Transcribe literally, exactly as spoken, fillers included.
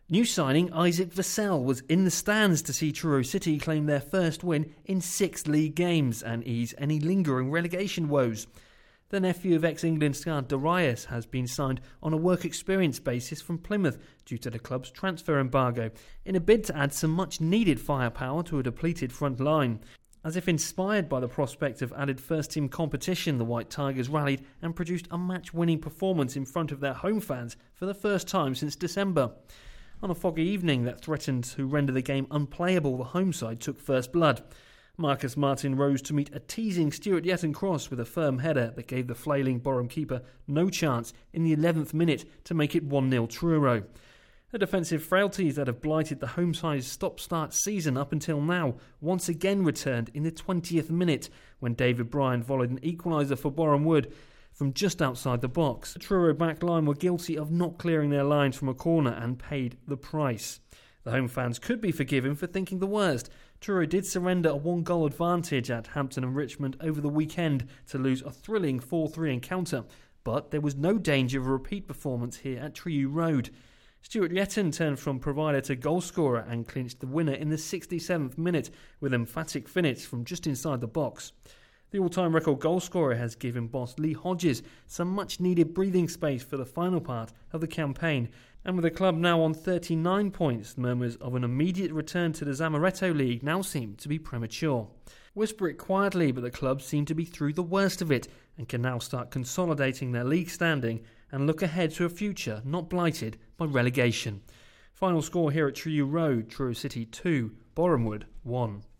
New signing Isaac Vassell was in the stands to see Truro City claim their first win in six league games and ease any lingering relegation woes. The nephew of ex-England star Darius has been signed on a work experience basis from Plymouth due to the club's transfer embargo, in a bid to add some much-needed firepower to a depleted front line. As if inspired by the prospect of added first-team competition, the White Tigers rallied and produced a match-winning performance in front of their home fans for the first time since December. On a foggy evening that threatened to render the game unplayable, the home side took first blood. Marcus Martin rose to meet a teasing Stuart Yetton cross with a firm header that gave the flailing Boreham keeper no chance in the eleventh minute to make it one nil Truro. The defensive frailties that have blighted the home side's stop-start season up until now once again returned in the twentieth minute when David Bryan volleyed an equaliser for Boreham Wood from just outside the box. The Truro back line were guilty of not clearing their lines from a corner and paid the price. The home fans could be forgiven for thinking the worst. Truro did surrender a one-goal advantage at Hampton and Richmond over the weekend to lose a thrilling four three encounter, but there was no danger of a repeat performance here at Truro Road. Stuart Yetton turned from provider to goalscorer and clinched the winner in the sixty-seventh minute with an emphatic finish from just inside the box. The all-time record goalscorer has given boss Lee Hodges some much-needed breathing space for the final part of the campaign, and with the club now on thirty-nine points, murmurs of an immediate return to the Zamaretto League now seem to be premature. Whisper it quietly, but the club seem to be through the worst of it and can now start consolidating their league standing and look ahead to a future not blighted by relegation. Final score here at Truro Road, Truro City two, Boreham Wood one.